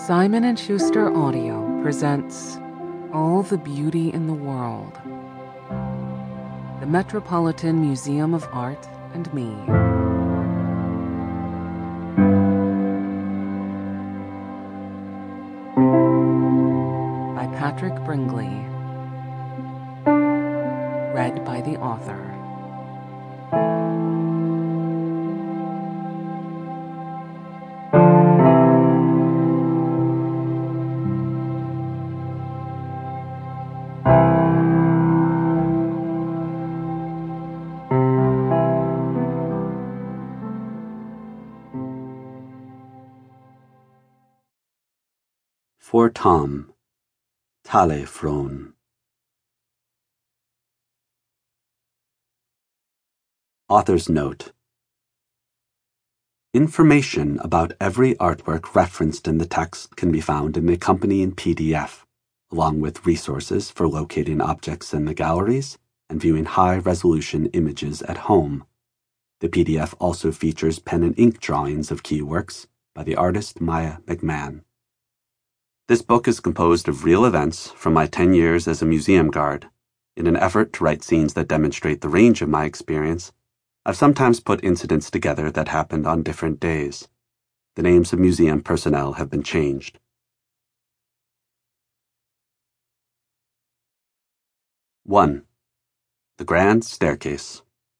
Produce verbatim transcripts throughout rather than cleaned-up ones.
Simon and Schuster Audio presents All the Beauty in the World. The Metropolitan Museum of Art and Me. By Patrick Bringley. Read by the author. For Tom, Talefrone. Author's Note. Information about every artwork referenced in the text can be found in the accompanying P D F, along with resources for locating objects in the galleries and viewing high-resolution images at home. The P D F also features pen and ink drawings of key works by the artist Maya McMahon. This book is composed of real events from my ten years as a museum guard. In an effort to write scenes that demonstrate the range of my experience, I've sometimes put incidents together that happened on different days. The names of museum personnel have been changed. one. The Grand Staircase.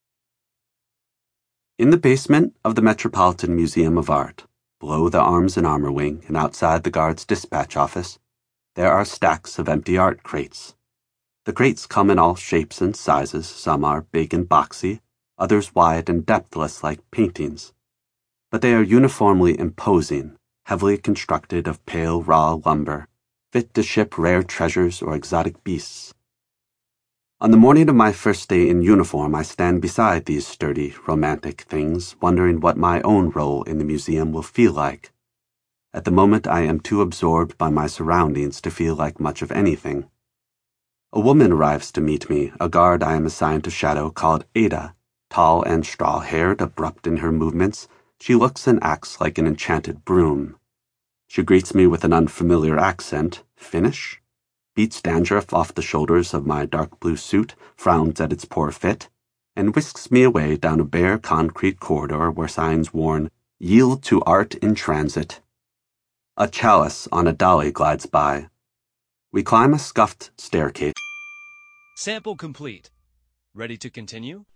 In the basement of the Metropolitan Museum of Art, below the Arms and Armor Wing and outside the guard's dispatch office, there are stacks of empty art crates. The crates come in all shapes and sizes. Some are big and boxy, others wide and depthless like paintings. But they are uniformly imposing, heavily constructed of pale raw lumber, fit to ship rare treasures or exotic beasts. On the morning of my first day in uniform, I stand beside these sturdy, romantic things, wondering what my own role in the museum will feel like. At the moment, I am too absorbed by my surroundings to feel like much of anything. A woman arrives to meet me, a guard I am assigned to shadow called Ada. Tall and straw-haired, abrupt in her movements, she looks and acts like an enchanted broom. She greets me with an unfamiliar accent, Finnish, beats dandruff off the shoulders of my dark blue suit, frowns at its poor fit, and whisks me away down a bare concrete corridor where signs warn, "Yield to art in transit." A chalice on a dolly glides by. We climb a scuffed staircase. Sample complete. Ready to continue?